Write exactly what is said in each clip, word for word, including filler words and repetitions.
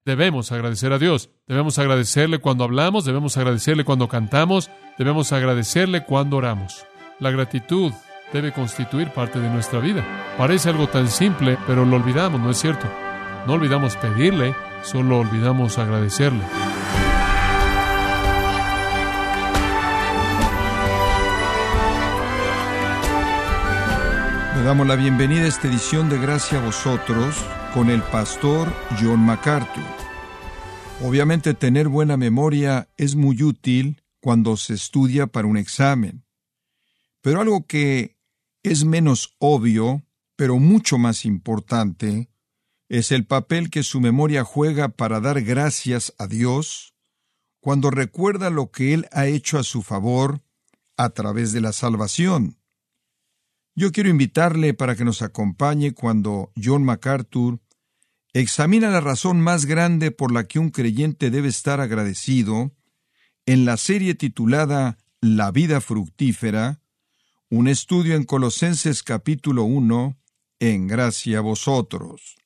Debemos agradecer a Dios. Debemos agradecerle cuando hablamos, debemos agradecerle cuando cantamos, debemos agradecerle cuando oramos. La gratitud debe constituir parte de nuestra vida. Parece algo tan simple, pero lo olvidamos, ¿no es cierto? No olvidamos pedirle, solo olvidamos agradecerle. Le damos la bienvenida a esta edición de Gracia a Vosotros con el pastor John MacArthur. Obviamente tener buena memoria es muy útil cuando se estudia para un examen. Pero algo que es menos obvio, pero mucho más importante, es el papel que su memoria juega para dar gracias a Dios cuando recuerda lo que Él ha hecho a su favor a través de la salvación. Yo quiero invitarle para que nos acompañe cuando John MacArthur examina la razón más grande por la que un creyente debe estar agradecido en la serie titulada La vida fructífera, un estudio en Colosenses capítulo uno, en gracia a vosotros.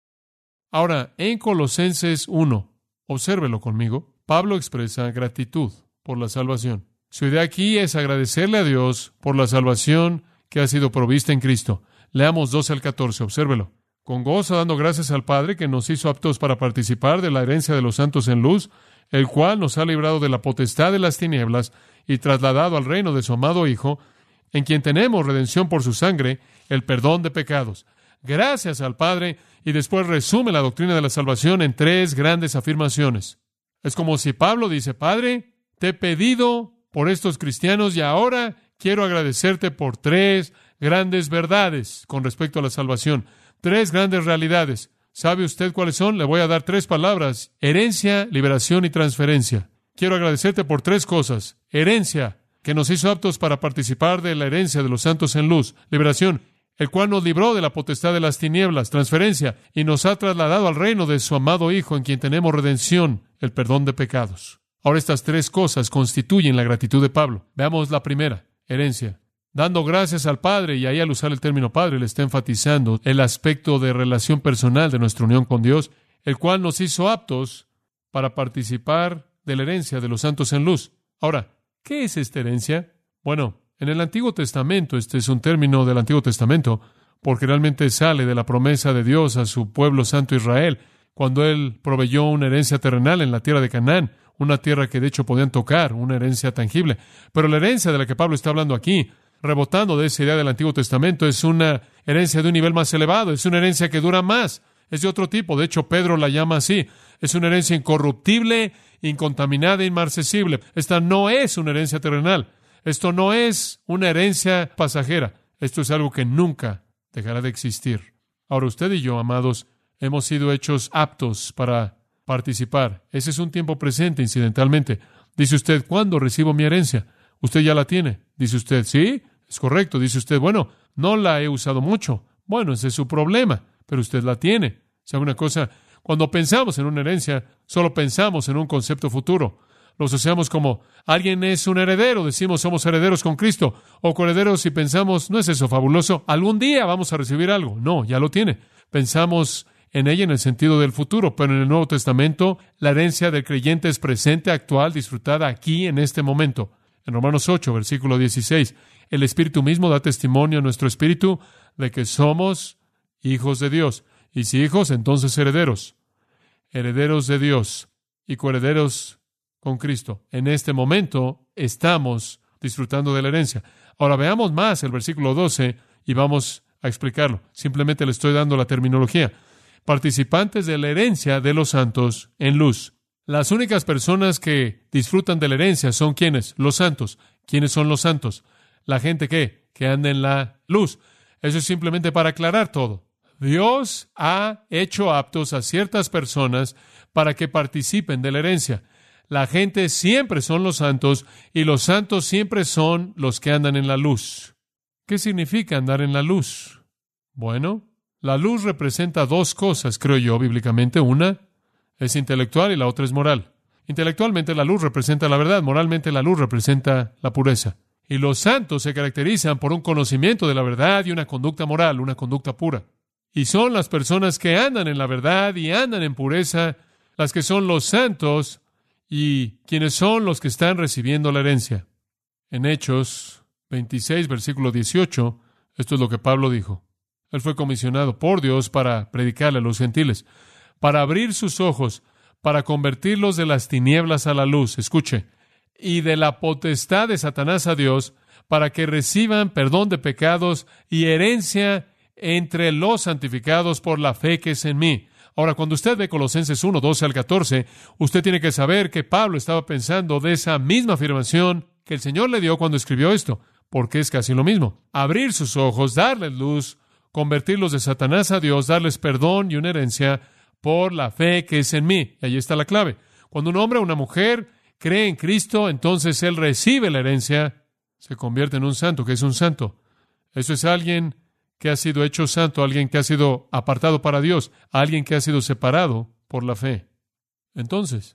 Ahora, en Colosenses uno, obsérvelo conmigo, Pablo expresa gratitud por la salvación. Su idea aquí es agradecerle a Dios por la salvación que ha sido provista en Cristo. Leamos doce al catorce, obsérvelo. Con gozo dando gracias al Padre que nos hizo aptos para participar de la herencia de los santos en luz, el cual nos ha librado de la potestad de las tinieblas y trasladado al reino de su amado Hijo, en quien tenemos redención por su sangre, el perdón de pecados. Gracias al Padre, y después resume la doctrina de la salvación en tres grandes afirmaciones. Es como si Pablo dice: Padre, te he pedido por estos cristianos y ahora quiero agradecerte por tres grandes verdades con respecto a la salvación. Tres grandes realidades. ¿Sabe usted cuáles son? Le voy a dar tres palabras: herencia, liberación y transferencia. Quiero agradecerte por tres cosas. Herencia, que nos hizo aptos para participar de la herencia de los santos en luz. Liberación, el cual nos libró de la potestad de las tinieblas. Transferencia, y nos ha trasladado al reino de su amado Hijo, en quien tenemos redención, el perdón de pecados. Ahora, estas tres cosas constituyen la gratitud de Pablo. Veamos la primera, herencia. Dando gracias al Padre, y ahí al usar el término Padre le está enfatizando el aspecto de relación personal de nuestra unión con Dios, el cual nos hizo aptos para participar de la herencia de los santos en luz. Ahora, ¿qué es esta herencia? Bueno, en el Antiguo Testamento, este es un término del Antiguo Testamento, porque realmente sale de la promesa de Dios a su pueblo santo Israel, cuando Él proveyó una herencia terrenal en la tierra de Canaán, una tierra que de hecho podían tocar, una herencia tangible. Pero la herencia de la que Pablo está hablando aquí, rebotando de esa idea del Antiguo Testamento, es una herencia de un nivel más elevado, es una herencia que dura más, es de otro tipo. De hecho, Pedro la llama así. Es una herencia incorruptible, incontaminada, inmarcesible. Esta no es una herencia terrenal. Esto no es una herencia pasajera. Esto es algo que nunca dejará de existir. Ahora, usted y yo, amados, hemos sido hechos aptos para participar. Ese es un tiempo presente, incidentalmente. Dice usted: ¿cuándo recibo mi herencia? Usted ya la tiene. Dice usted: ¿sí? Es correcto. Dice usted: bueno, no la he usado mucho. Bueno, ese es su problema, pero usted la tiene. ¿Sabe una cosa? Cuando pensamos en una herencia, solo pensamos en un concepto futuro. Lo asociamos como: alguien es un heredero, decimos somos herederos con Cristo, o coherederos, y pensamos: ¿no es eso fabuloso? Algún día vamos a recibir algo. No, ya lo tiene. Pensamos en ella en el sentido del futuro, pero en el Nuevo Testamento, la herencia del creyente es presente, actual, disfrutada aquí, en este momento. En Romanos ocho, versículo dieciséis, el Espíritu mismo da testimonio a nuestro espíritu de que somos hijos de Dios. Y si hijos, entonces herederos. Herederos de Dios y coherederos con Cristo. En este momento estamos disfrutando de la herencia. Ahora veamos más el versículo doce y vamos a explicarlo. Simplemente le estoy dando la terminología. Participantes de la herencia de los santos en luz. Las únicas personas que disfrutan de la herencia son ¿quiénes? Los santos. ¿Quiénes son los santos? La gente que, que anda en la luz. Eso es simplemente para aclarar todo. Dios ha hecho aptos a ciertas personas para que participen de la herencia. La gente siempre son los santos y los santos siempre son los que andan en la luz. ¿Qué significa andar en la luz? Bueno, la luz representa dos cosas, creo yo, bíblicamente. Una es intelectual y la otra es moral. Intelectualmente la luz representa la verdad, moralmente la luz representa la pureza. Y los santos se caracterizan por un conocimiento de la verdad y una conducta moral, una conducta pura. Y son las personas que andan en la verdad y andan en pureza las que son los santos y quienes son los que están recibiendo la herencia. En Hechos veintiséis, versículo dieciocho, esto es lo que Pablo dijo. Él fue comisionado por Dios para predicarle a los gentiles, para abrir sus ojos, para convertirlos de las tinieblas a la luz. Escuche, y de la potestad de Satanás a Dios, para que reciban perdón de pecados y herencia entre los santificados por la fe que es en mí. Ahora, cuando usted ve Colosenses uno, doce al catorce, usted tiene que saber que Pablo estaba pensando de esa misma afirmación que el Señor le dio cuando escribió esto, porque es casi lo mismo. Abrir sus ojos, darles luz, convertirlos de Satanás a Dios, darles perdón y una herencia por la fe que es en mí. Y ahí está la clave. Cuando un hombre o una mujer cree en Cristo, entonces él recibe la herencia, se convierte en un santo. ¿Qué es un santo? Eso es alguien que ha sido hecho santo, alguien que ha sido apartado para Dios, alguien que ha sido separado por la fe. Entonces,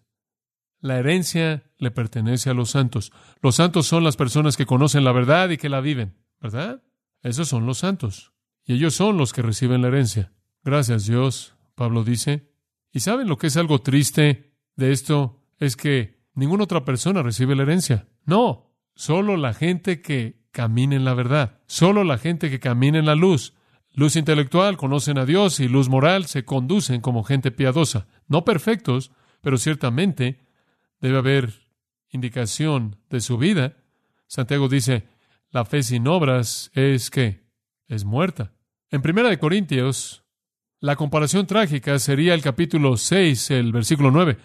la herencia le pertenece a los santos. Los santos son las personas que conocen la verdad y que la viven, ¿verdad? Esos son los santos. Y ellos son los que reciben la herencia. Gracias, Dios, Pablo dice. ¿Y saben lo que es algo triste de esto? Es que ninguna otra persona recibe la herencia. No, solo la gente que camina en la verdad. Solo la gente que camina en la luz. Luz intelectual, conocen a Dios, y luz moral, se conducen como gente piadosa. No perfectos, pero ciertamente debe haber indicación de su vida. Santiago dice, la fe sin obras es ¿qué? Es muerta. En Primera de Corintios, la comparación trágica sería el capítulo seis, el versículo nueve.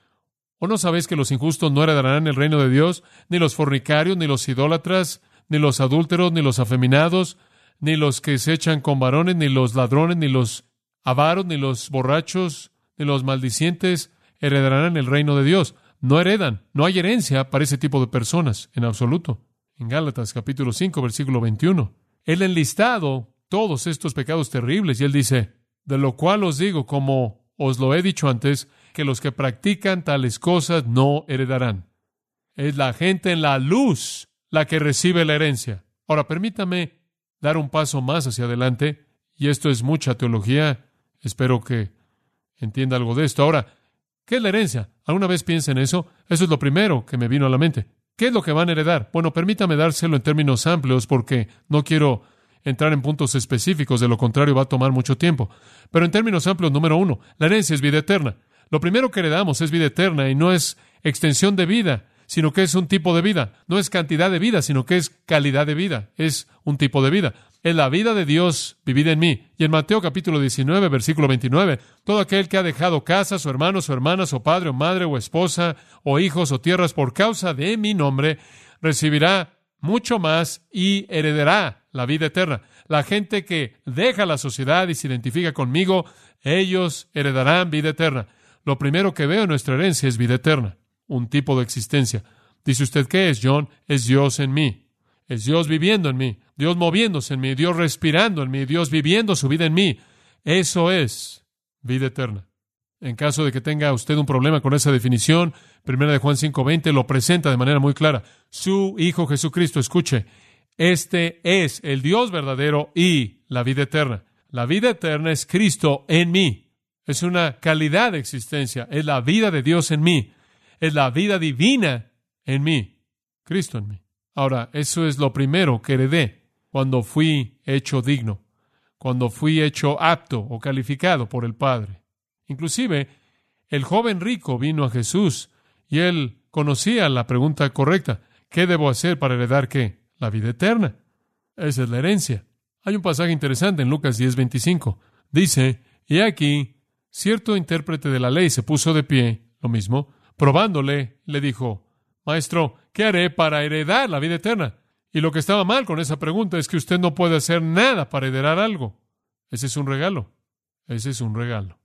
¿O no sabéis que los injustos no heredarán el reino de Dios? Ni los fornicarios, ni los idólatras, ni los adúlteros, ni los afeminados, ni los que se echan con varones, ni los ladrones, ni los avaros, ni los borrachos, ni los maldicientes heredarán el reino de Dios. No heredan, no hay herencia para ese tipo de personas, en absoluto. En Gálatas capítulo cinco, versículo veintiuno. Él ha enlistado todos estos pecados terribles, y él dice, de lo cual os digo, como os lo he dicho antes, que los que practican tales cosas no heredarán. Es la gente en la luz la que recibe la herencia. Ahora, permítame dar un paso más hacia adelante, y esto es mucha teología. Espero que entienda algo de esto. Ahora, ¿qué es la herencia? ¿Alguna vez piensa en eso? Eso es lo primero que me vino a la mente. ¿Qué es lo que van a heredar? Bueno, permítame dárselo en términos amplios porque no quiero entrar en puntos específicos, de lo contrario va a tomar mucho tiempo. Pero en términos amplios, número uno, la herencia es vida eterna. Lo primero que heredamos es vida eterna, y no es extensión de vida, sino que es un tipo de vida. No es cantidad de vida, sino que es calidad de vida. Es un tipo de vida. Es la vida de Dios vivida en mí. Y en Mateo capítulo diecinueve, versículo veintinueve, todo aquel que ha dejado casas, o hermanos, o hermanas, o padre, o madre, o esposa, o hijos, o tierras, por causa de mi nombre, recibirá mucho más y heredará la vida eterna. La gente que deja la sociedad y se identifica conmigo, ellos heredarán vida eterna. Lo primero que veo en nuestra herencia es vida eterna, un tipo de existencia. Dice usted, ¿qué es, John? Es Dios en mí. Es Dios viviendo en mí, Dios moviéndose en mí, Dios respirando en mí, Dios viviendo su vida en mí. Eso es vida eterna. En caso de que tenga usted un problema con esa definición, Primera de Juan cinco veinte lo presenta de manera muy clara. Su Hijo Jesucristo, escuche, este es el Dios verdadero y la vida eterna. La vida eterna es Cristo en mí. Es una calidad de existencia. Es la vida de Dios en mí. Es la vida divina en mí. Cristo en mí. Ahora, eso es lo primero que heredé cuando fui hecho digno, cuando fui hecho apto o calificado por el Padre. Inclusive, el joven rico vino a Jesús y él conocía la pregunta correcta. ¿Qué debo hacer para heredar qué? La vida eterna. Esa es la herencia. Hay un pasaje interesante en Lucas diez veinticinco. Dice, y aquí, cierto intérprete de la ley se puso de pie, lo mismo, probándole, le dijo, Maestro, ¿qué haré para heredar la vida eterna? Y lo que estaba mal con esa pregunta es que usted no puede hacer nada para heredar algo. Ese es un regalo. Ese es un regalo.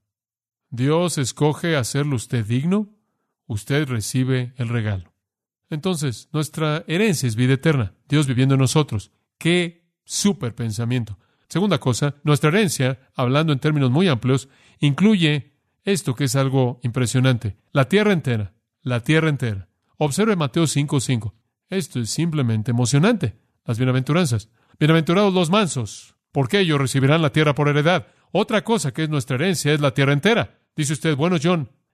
Dios escoge hacerlo usted digno, usted recibe el regalo. Entonces, nuestra herencia es vida eterna, Dios viviendo en nosotros. ¡Qué súper pensamiento! Segunda cosa, nuestra herencia, hablando en términos muy amplios, incluye esto que es algo impresionante. La tierra entera, la tierra entera. Observe Mateo cinco cinco. Esto es simplemente emocionante. Las bienaventuranzas. Bienaventurados los mansos, porque ellos recibirán la tierra por heredad. Otra cosa que es nuestra herencia es la tierra entera. Dice usted, bueno, John,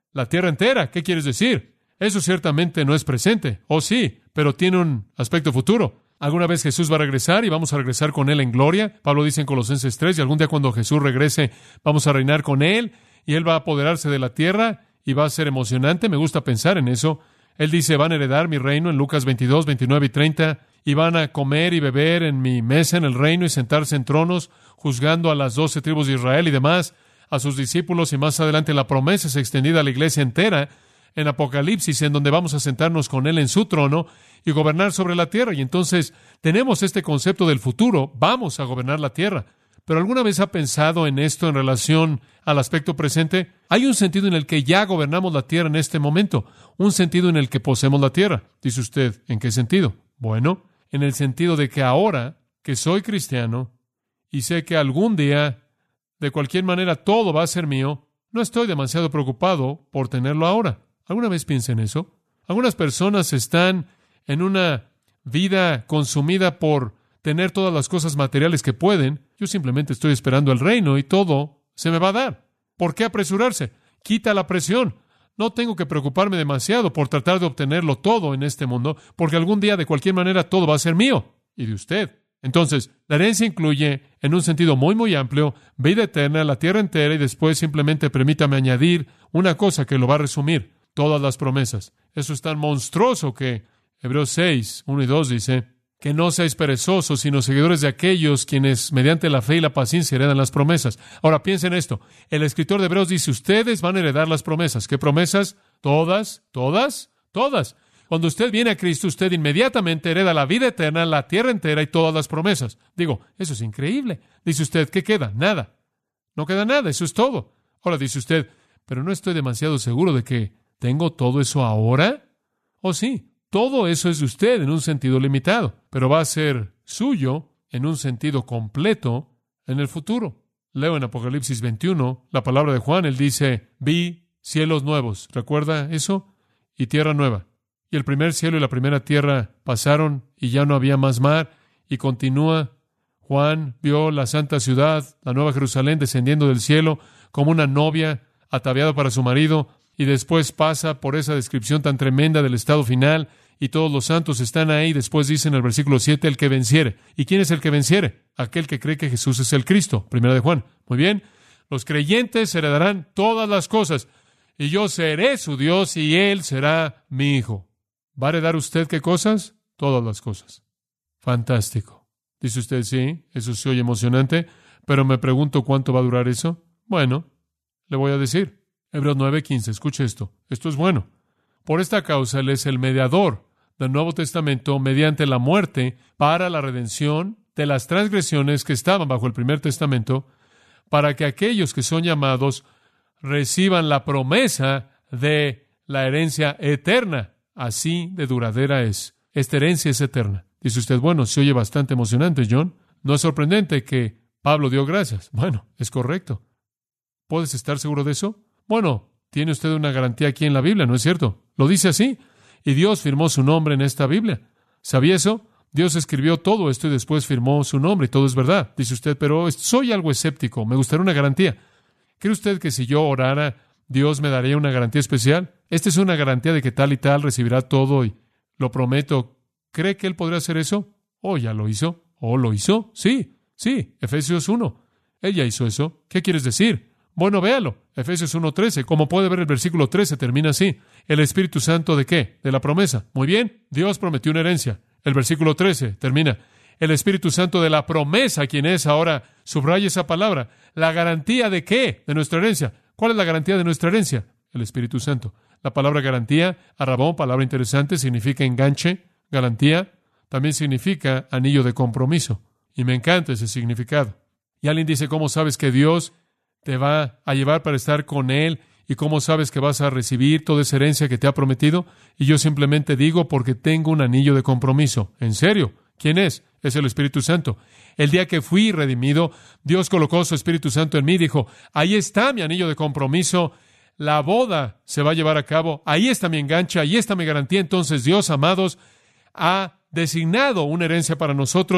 la tierra entera. ¿Qué quieres decir? Eso ciertamente no es presente. Oh, sí, pero tiene un aspecto futuro. Alguna vez Jesús va a regresar y vamos a regresar con Él en gloria. Pablo dice en Colosenses tres, y algún día cuando Jesús regrese, vamos a reinar con Él y Él va a apoderarse de la tierra y va a ser emocionante. Me gusta pensar en eso. Él dice, van a heredar mi reino en Lucas veintidós, veintinueve y treinta, y van a comer y beber en mi mesa en el reino y sentarse en tronos, juzgando a las doce tribus de Israel y demás, a sus discípulos, y más adelante la promesa es extendida a la iglesia entera en Apocalipsis, en donde vamos a sentarnos con Él en su trono y gobernar sobre la tierra. Y entonces tenemos este concepto del futuro, vamos a gobernar la tierra. ¿Pero alguna vez ha pensado en esto en relación al aspecto presente? Hay un sentido en el que ya gobernamos la tierra en este momento, un sentido en el que poseemos la tierra. Dice usted, ¿en qué sentido? Bueno, en el sentido de que ahora que soy cristiano y sé que algún día, de cualquier manera, todo va a ser mío, no estoy demasiado preocupado por tenerlo ahora. ¿Alguna vez piensa en eso? Algunas personas están en una vida consumida por tener todas las cosas materiales que pueden. Yo simplemente estoy esperando el reino y todo se me va a dar. ¿Por qué apresurarse? Quita la presión. No tengo que preocuparme demasiado por tratar de obtenerlo todo en este mundo, porque algún día, de cualquier manera, todo va a ser mío y de usted. Entonces, la herencia incluye, en un sentido muy, muy amplio, vida eterna, la tierra entera, y después simplemente permítame añadir una cosa que lo va a resumir: todas las promesas. Eso es tan monstruoso que Hebreos seis, uno y dos dice que no seáis perezosos, sino seguidores de aquellos quienes mediante la fe y la paciencia heredan las promesas. Ahora piensen esto. El escritor de Hebreos dice, ustedes van a heredar las promesas. ¿Qué promesas? Todas, todas, todas. Cuando usted viene a Cristo, usted inmediatamente hereda la vida eterna, la tierra entera y todas las promesas. Digo, eso es increíble. Dice usted, ¿qué queda? Nada. No queda nada, eso es todo. Ahora dice usted, pero no estoy demasiado seguro de que tengo todo eso ahora. ¿O sí? Todo eso es de usted en un sentido limitado, pero va a ser suyo en un sentido completo en el futuro. Leo en Apocalipsis veintiuno la palabra de Juan. Él dice, vi cielos nuevos. ¿Recuerda eso? Y tierra nueva. Y el primer cielo y la primera tierra pasaron y ya no había más mar. Y continúa, Juan vio la santa ciudad, la nueva Jerusalén, descendiendo del cielo como una novia ataviada para su marido. Y después pasa por esa descripción tan tremenda del estado final, y todos los santos están ahí. Después dice en el versículo siete, el que venciere. ¿Y quién es el que venciere? Aquel que cree que Jesús es el Cristo. Primera de Juan. Muy bien. Los creyentes heredarán todas las cosas, y yo seré su Dios, y Él será mi hijo. ¿Va a heredar usted qué cosas? Todas las cosas. Fantástico. Dice usted, sí, eso se oye emocionante, pero me pregunto cuánto va a durar eso. Bueno, le voy a decir. Hebreos nueve quince, escuche esto. Esto es bueno. Por esta causa Él es el mediador del Nuevo Testamento mediante la muerte para la redención de las transgresiones que estaban bajo el primer testamento, para que aquellos que son llamados reciban la promesa de la herencia eterna. Así de duradera es. Esta herencia es eterna. Dice usted, bueno, se oye bastante emocionante, John. No es sorprendente que Pablo dio gracias. Bueno, es correcto. ¿Puedes estar seguro de eso? Bueno, tiene usted una garantía aquí en la Biblia, ¿no es cierto? Lo dice así. Y Dios firmó su nombre en esta Biblia. ¿Sabía eso? Dios escribió todo esto y después firmó su nombre y todo es verdad. Dice usted, pero soy algo escéptico. Me gustaría una garantía. ¿Cree usted que si yo orara, Dios me daría una garantía especial? Esta es una garantía de que tal y tal recibirá todo y lo prometo. ¿Cree que Él podría hacer eso? ¿O ya lo hizo? ¿O lo hizo? Sí, sí. Efesios uno. Él ya hizo eso. ¿Qué quieres decir? Bueno, véalo. Efesios uno trece. Como puede ver, el versículo trece termina así. ¿El Espíritu Santo de qué? De la promesa. Muy bien. Dios prometió una herencia. El versículo trece termina. El Espíritu Santo de la promesa, quien es ahora, subraya esa palabra. ¿La garantía de qué? De nuestra herencia. ¿Cuál es la garantía de nuestra herencia? El Espíritu Santo. La palabra garantía, arrabón, palabra interesante, significa enganche, garantía. También significa anillo de compromiso. Y me encanta ese significado. Y alguien dice, ¿cómo sabes que Dios te va a llevar para estar con Él? ¿Y cómo sabes que vas a recibir toda esa herencia que te ha prometido? Y yo simplemente digo, porque tengo un anillo de compromiso. ¿En serio? ¿Quién es? Es el Espíritu Santo. El día que fui redimido, Dios colocó su Espíritu Santo en mí y dijo, ahí está mi anillo de compromiso, la boda se va a llevar a cabo, ahí está mi enganche, ahí está mi garantía. Entonces Dios, amados, ha designado una herencia para nosotros,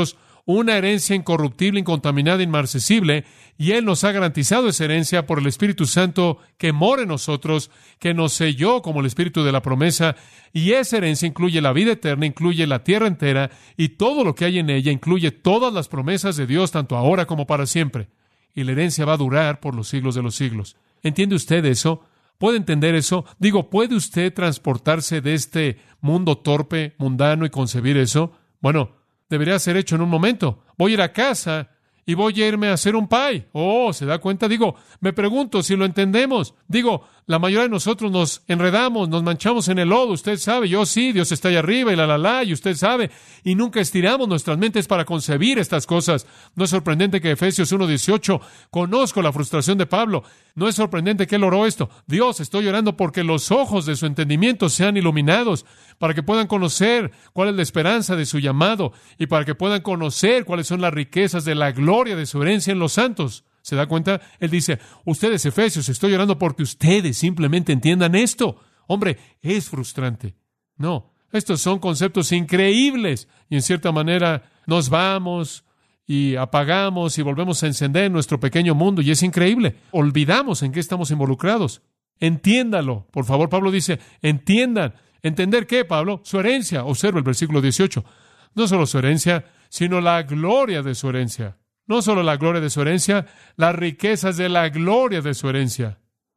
una herencia incorruptible, incontaminada, inmarcesible, y Él nos ha garantizado esa herencia por el Espíritu Santo que mora en nosotros, que nos selló como el Espíritu de la promesa, y esa herencia incluye la vida eterna, incluye la tierra entera, y todo lo que hay en ella incluye todas las promesas de Dios, tanto ahora como para siempre. Y la herencia va a durar por los siglos de los siglos. ¿Entiende usted eso? ¿Puede entender eso? Digo, ¿puede usted transportarse de este mundo torpe, mundano y concebir eso? Bueno, debería ser hecho en un momento. Voy a ir a casa y voy a irme a hacer un pie. Oh, ¿se da cuenta? Digo, me pregunto si lo entendemos. Digo, la mayoría de nosotros nos enredamos, nos manchamos en el lodo. Usted sabe, yo sí, Dios está allá arriba y la, la, la, y usted sabe. Y nunca estiramos nuestras mentes para concebir estas cosas. No es sorprendente que Efesios uno dieciocho, conozco la frustración de Pablo. No es sorprendente que él oró esto. Dios, estoy orando porque los ojos de su entendimiento sean iluminados, para que puedan conocer cuál es la esperanza de su llamado y para que puedan conocer cuáles son las riquezas de la gloria de su herencia en los santos. ¿Se da cuenta? Él dice, ustedes, Efesios, estoy orando porque ustedes simplemente entiendan esto. Hombre, es frustrante. No, estos son conceptos increíbles y en cierta manera nos vamos y apagamos y volvemos a encender nuestro pequeño mundo y es increíble. Olvidamos en qué estamos involucrados. Entiéndalo. Por favor, Pablo dice, entiendan. ¿Entender qué, Pablo? Su herencia. Observa el versículo dieciocho. No solo su herencia, sino la gloria de su herencia. No solo la gloria de su herencia, las riquezas de la gloria de su herencia.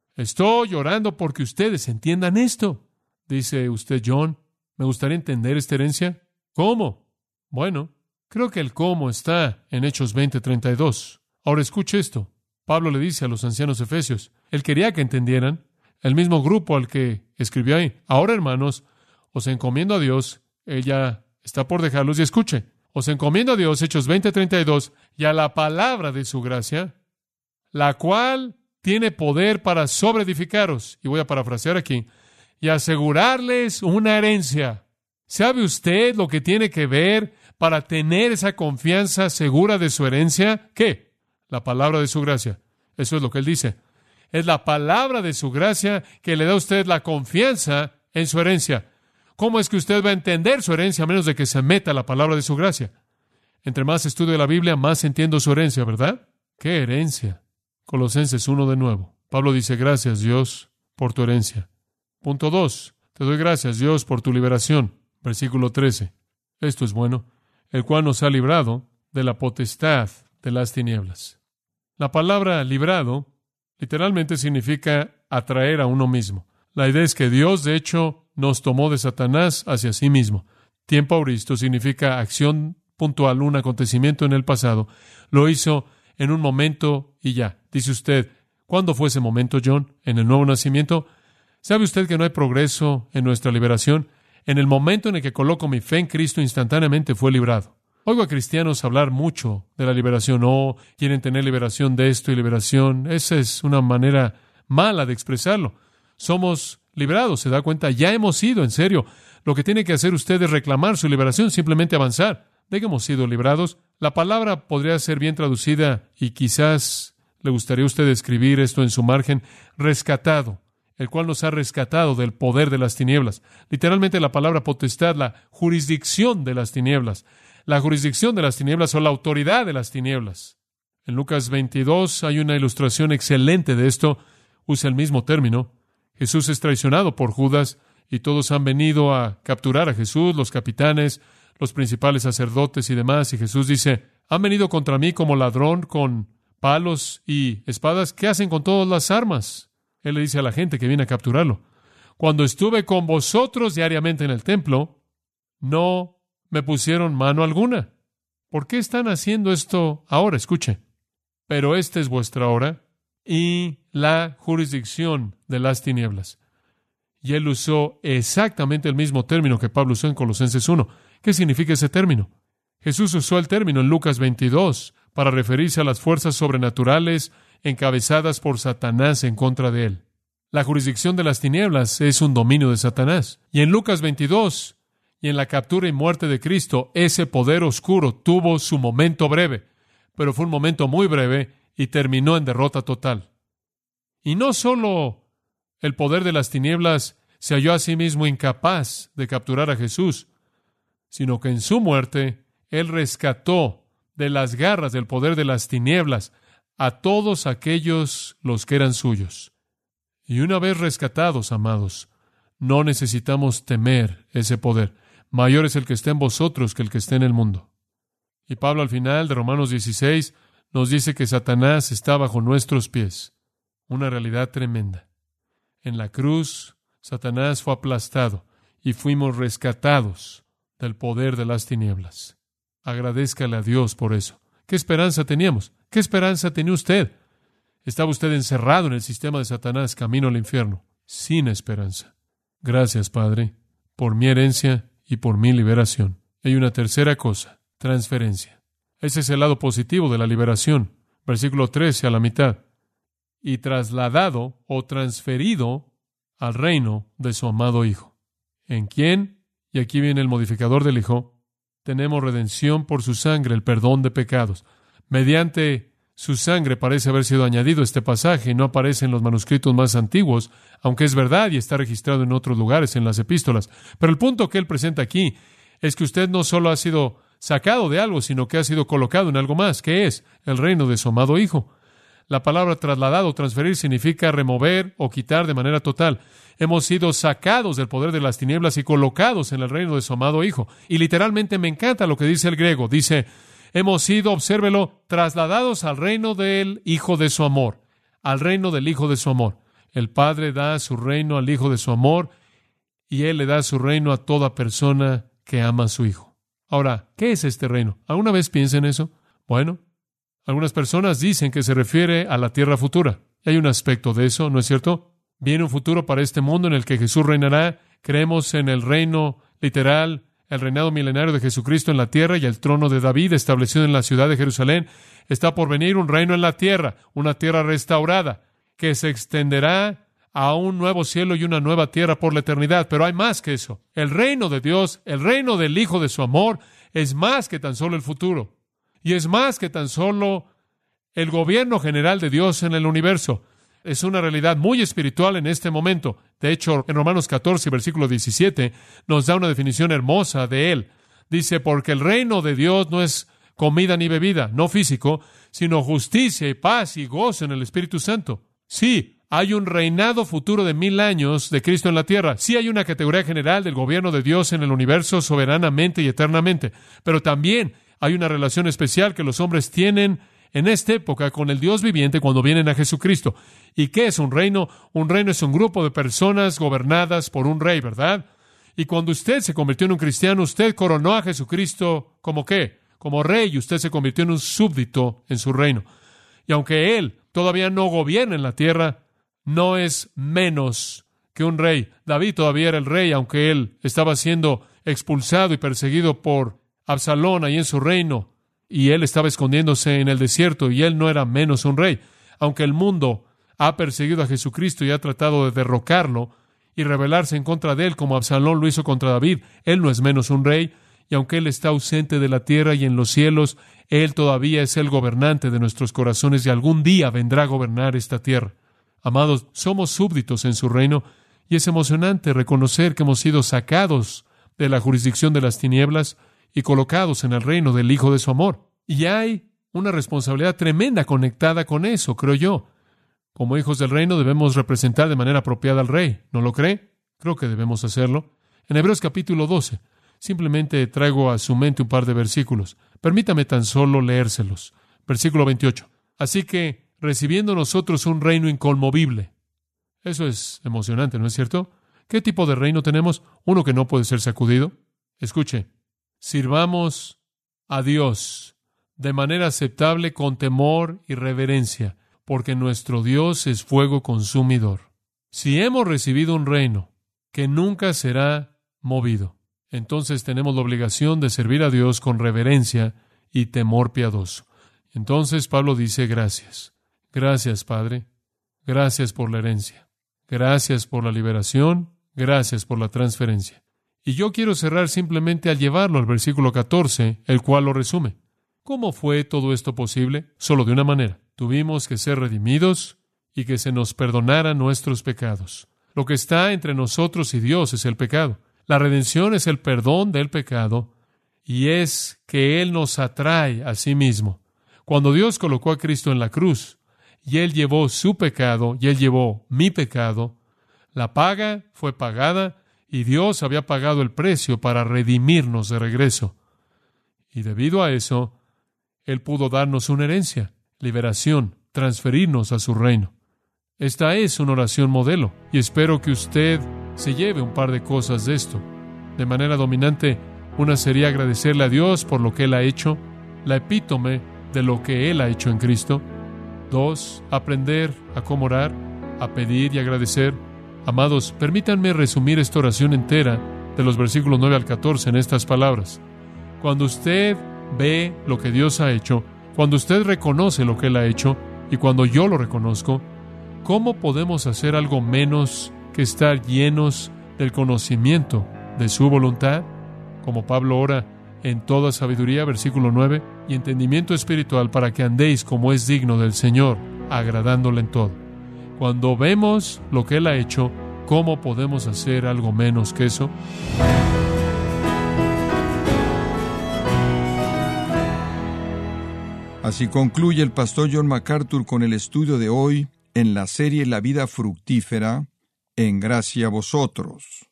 Estoy orando porque ustedes entiendan esto. Dice usted, John, ¿me gustaría entender esta herencia? ¿Cómo? Bueno, creo que el cómo está en Hechos veinte treinta y dos. Ahora escuche esto. Pablo le dice a los ancianos efesios, él quería que entendieran, el mismo grupo al que escribió ahí. Ahora, hermanos, os encomiendo a Dios, ella está por dejarlos y escuche. Os encomiendo a Dios, Hechos veinte treinta y dos, y a la palabra de su gracia, la cual tiene poder para sobreedificaros, y voy a parafrasear aquí, y asegurarles una herencia. ¿Sabe usted lo que tiene que ver para tener esa confianza segura de su herencia? ¿Qué? La palabra de su gracia. Eso es lo que él dice. Es la palabra de su gracia que le da a usted la confianza en su herencia. ¿Cómo es que usted va a entender su herencia a menos de que se meta la palabra de su gracia? Entre más estudio la Biblia, más entiendo su herencia, ¿verdad? ¿Qué herencia? Colosenses uno de nuevo. Pablo dice, gracias, Dios, por tu herencia. Punto dos. Te doy gracias, Dios, por tu liberación. Versículo trece. Esto es bueno. El cual nos ha librado de la potestad de las tinieblas. La palabra librado literalmente significa atraer a uno mismo. La idea es que Dios, de hecho, nos tomó de Satanás hacia sí mismo. Tiempo auristo significa acción puntual, un acontecimiento en el pasado. Lo hizo en un momento y ya. Dice usted, ¿cuándo fue ese momento, John? ¿En el nuevo nacimiento? ¿Sabe usted que no hay progreso en nuestra liberación? En el momento en el que coloco mi fe en Cristo, instantáneamente fue librado. Oigo a cristianos hablar mucho de la liberación. Oh, quieren tener liberación de esto y liberación. Esa es una manera mala de expresarlo. Somos librados, ¿se da cuenta? Ya hemos sido, en serio. Lo que tiene que hacer usted es reclamar su liberación, simplemente avanzar. De que hemos sido librados. La palabra podría ser bien traducida y quizás le gustaría a usted escribir esto en su margen, rescatado, el cual nos ha rescatado del poder de las tinieblas. Literalmente la palabra potestad, la jurisdicción de las tinieblas. La jurisdicción de las tinieblas o la autoridad de las tinieblas. En Lucas veintidós hay una ilustración excelente de esto. Usa el mismo término. Jesús es traicionado por Judas y todos han venido a capturar a Jesús, los capitanes, los principales sacerdotes y demás. Y Jesús dice, han venido contra mí como ladrón con palos y espadas. ¿Qué hacen con todas las armas? Él le dice a la gente que viene a capturarlo. Cuando estuve con vosotros diariamente en el templo, no me pusieron mano alguna. ¿Por qué están haciendo esto ahora? Escuche. Pero esta es vuestra hora y la jurisdicción de las tinieblas. Y él usó exactamente el mismo término que Pablo usó en Colosenses uno. ¿Qué significa ese término? Jesús usó el término en Lucas veintidós para referirse a las fuerzas sobrenaturales encabezadas por Satanás en contra de él. La jurisdicción de las tinieblas es un dominio de Satanás. Y en Lucas veintidós, y en la captura y muerte de Cristo, ese poder oscuro tuvo su momento breve, pero fue un momento muy breve y terminó en derrota total. Y no solo el poder de las tinieblas se halló a sí mismo incapaz de capturar a Jesús, sino que en su muerte Él rescató de las garras del poder de las tinieblas a todos aquellos los que eran suyos. Y una vez rescatados, amados, no necesitamos temer ese poder. Mayor es el que está en vosotros que el que está en el mundo. Y Pablo al final de Romanos dieciséis nos dice que Satanás está bajo nuestros pies. Una realidad tremenda. En la cruz, Satanás fue aplastado y fuimos rescatados del poder de las tinieblas. Agradézcale a Dios por eso. ¿Qué esperanza teníamos? ¿Qué esperanza tenía usted? Estaba usted encerrado en el sistema de Satanás, camino al infierno, sin esperanza. Gracias, Padre, por mi herencia y por mi liberación. Hay una tercera cosa, transferencia. Ese es el lado positivo de la liberación. Versículo trece a la mitad. Y trasladado o transferido al reino de su amado Hijo. ¿En quién? Y aquí viene el modificador del Hijo. Tenemos redención por su sangre, el perdón de pecados. Mediante su sangre parece haber sido añadido este pasaje y no aparece en los manuscritos más antiguos, aunque es verdad y está registrado en otros lugares en las epístolas. Pero el punto que él presenta aquí es que usted no solo ha sido sacado de algo, sino que ha sido colocado en algo más, que es el reino de su amado Hijo. La palabra trasladado o transferir significa remover o quitar de manera total. Hemos sido sacados del poder de las tinieblas y colocados en el reino de su amado Hijo. Y literalmente me encanta lo que dice el griego. Dice, hemos sido, obsérvelo, trasladados al reino del Hijo de su amor. Al reino del Hijo de su amor. El Padre da su reino al Hijo de su amor y Él le da su reino a toda persona que ama a su Hijo. Ahora, ¿qué es este reino? ¿Alguna vez piensa en eso? Bueno, algunas personas dicen que se refiere a la tierra futura. Y hay un aspecto de eso, ¿no es cierto? Viene un futuro para este mundo en el que Jesús reinará. Creemos en el reino literal, el reinado milenario de Jesucristo en la tierra y el trono de David establecido en la ciudad de Jerusalén. Está por venir un reino en la tierra, una tierra restaurada, que se extenderá a un nuevo cielo y una nueva tierra por la eternidad. Pero hay más que eso. El reino de Dios, el reino del Hijo de su amor, es más que tan solo el futuro. Y es más que tan solo el gobierno general de Dios en el universo. Es una realidad muy espiritual en este momento. De hecho, en Romanos catorce, versículo diecisiete, nos da una definición hermosa de él. Dice, porque el reino de Dios no es comida ni bebida, no físico, sino justicia y paz y gozo en el Espíritu Santo. Sí, hay un reinado futuro de mil años de Cristo en la tierra. Sí hay una categoría general del gobierno de Dios en el universo soberanamente y eternamente. Pero también hay una relación especial que los hombres tienen en esta época con el Dios viviente cuando vienen a Jesucristo. ¿Y qué es un reino? Un reino es un grupo de personas gobernadas por un rey, ¿verdad? Y cuando usted se convirtió en un cristiano, usted coronó a Jesucristo ¿como qué? Como rey, y usted se convirtió en un súbdito en su reino. Y aunque Él todavía no gobierna en la tierra, no es menos que un rey. David todavía era el rey, aunque él estaba siendo expulsado y perseguido por Absalón ahí en su reino, y él estaba escondiéndose en el desierto, y él no era menos un rey. Aunque el mundo ha perseguido a Jesucristo y ha tratado de derrocarlo y rebelarse en contra de él, como Absalón lo hizo contra David, él no es menos un rey, y aunque él está ausente de la tierra y en los cielos, él todavía es el gobernante de nuestros corazones y algún día vendrá a gobernar esta tierra. Amados, somos súbditos en su reino, y es emocionante reconocer que hemos sido sacados de la jurisdicción de las tinieblas y colocados en el reino del Hijo de su amor. Y hay una responsabilidad tremenda conectada con eso, creo yo. Como hijos del reino debemos representar de manera apropiada al Rey. ¿No lo cree? Creo que debemos hacerlo. En Hebreos capítulo doce, simplemente traigo a su mente un par de versículos. Permítame tan solo leérselos. Versículo veintiocho. Así que, recibiendo nosotros un reino inconmovible. Eso es emocionante, ¿no es cierto? ¿Qué tipo de reino tenemos? Uno que no puede ser sacudido. Escuche. Sirvamos a Dios de manera aceptable con temor y reverencia, porque nuestro Dios es fuego consumidor. Si hemos recibido un reino que nunca será movido, entonces tenemos la obligación de servir a Dios con reverencia y temor piadoso. Entonces Pablo dice, gracias. Gracias, Padre. Gracias por la herencia. Gracias por la liberación. Gracias por la transferencia. Y yo quiero cerrar simplemente al llevarlo al versículo catorce, el cual lo resume. ¿Cómo fue todo esto posible? Solo de una manera. Tuvimos que ser redimidos y que se nos perdonaran nuestros pecados. Lo que está entre nosotros y Dios es el pecado. La redención es el perdón del pecado y es que Él nos atrae a sí mismo. Cuando Dios colocó a Cristo en la cruz, y Él llevó su pecado, y Él llevó mi pecado, la paga fue pagada, y Dios había pagado el precio para redimirnos de regreso. Y debido a eso, Él pudo darnos una herencia, liberación, transferirnos a su reino. Esta es una oración modelo, y espero que usted se lleve un par de cosas de esto. De manera dominante, una sería agradecerle a Dios por lo que Él ha hecho, la epítome de lo que Él ha hecho en Cristo. Dos, aprender a cómo orar, a pedir y agradecer. Amados, permítanme resumir esta oración entera de los versículos nueve al catorce en estas palabras. Cuando usted ve lo que Dios ha hecho, cuando usted reconoce lo que Él ha hecho, y cuando yo lo reconozco, ¿cómo podemos hacer algo menos que estar llenos del conocimiento de su voluntad? Como Pablo ora, en toda sabiduría, versículo nueve, y entendimiento espiritual para que andéis como es digno del Señor, agradándole en todo. Cuando vemos lo que Él ha hecho, ¿cómo podemos hacer algo menos que eso? Así concluye el pastor John MacArthur con el estudio de hoy en la serie La vida fructífera, en gracia a vosotros.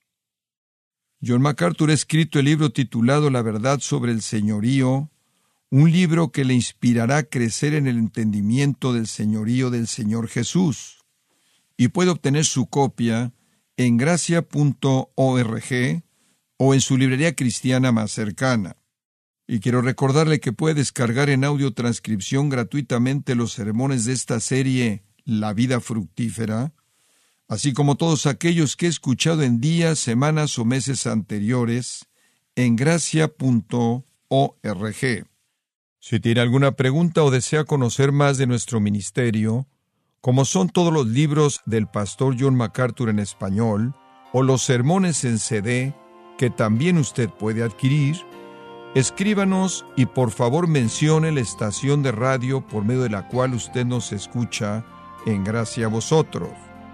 John MacArthur ha escrito el libro titulado La verdad sobre el señorío, un libro que le inspirará a crecer en el entendimiento del señorío del Señor Jesús. Y puede obtener su copia en gracia punto org o en su librería cristiana más cercana. Y quiero recordarle que puede descargar en audio transcripción gratuitamente los sermones de esta serie La vida fructífera, así como todos aquellos que he escuchado en días, semanas o meses anteriores en gracia punto org. Si tiene alguna pregunta o desea conocer más de nuestro ministerio, como son todos los libros del pastor John MacArthur en español, o los sermones en C D, que también usted puede adquirir, escríbanos y por favor mencione la estación de radio por medio de la cual usted nos escucha en gracia a vosotros.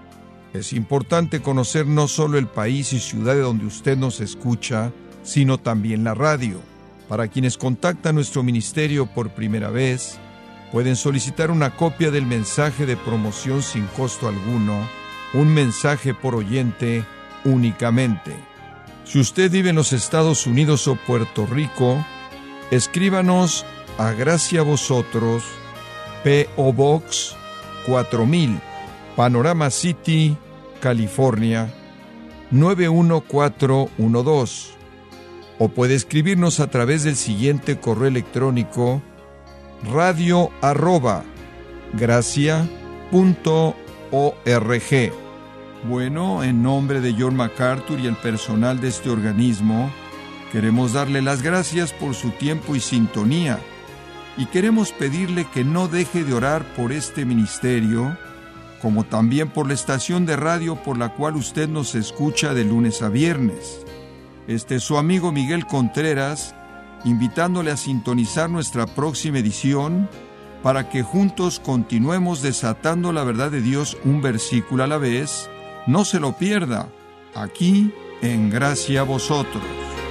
Es importante conocer no solo el país y ciudad de donde usted nos escucha, sino también la radio. Para quienes contactan nuestro ministerio por primera vez, pueden solicitar una copia del mensaje de promoción sin costo alguno, un mensaje por oyente únicamente. Si usted vive en los Estados Unidos o Puerto Rico, escríbanos a Gracia a Vosotros, P O Box cuatro mil, Panorama City, California, nueve uno cuatro uno dos. O puede escribirnos a través del siguiente correo electrónico: radio arroba gracia punto org. Bueno, en nombre de John MacArthur y el personal de este organismo, queremos darle las gracias por su tiempo y sintonía, y queremos pedirle que no deje de orar por este ministerio, como también por la estación de radio por la cual usted nos escucha de lunes a viernes. Este es su amigo Miguel Contreras, invitándole a sintonizar nuestra próxima edición para que juntos continuemos desatando la verdad de Dios un versículo a la vez. No se lo pierda, aquí en Gracia a Vosotros.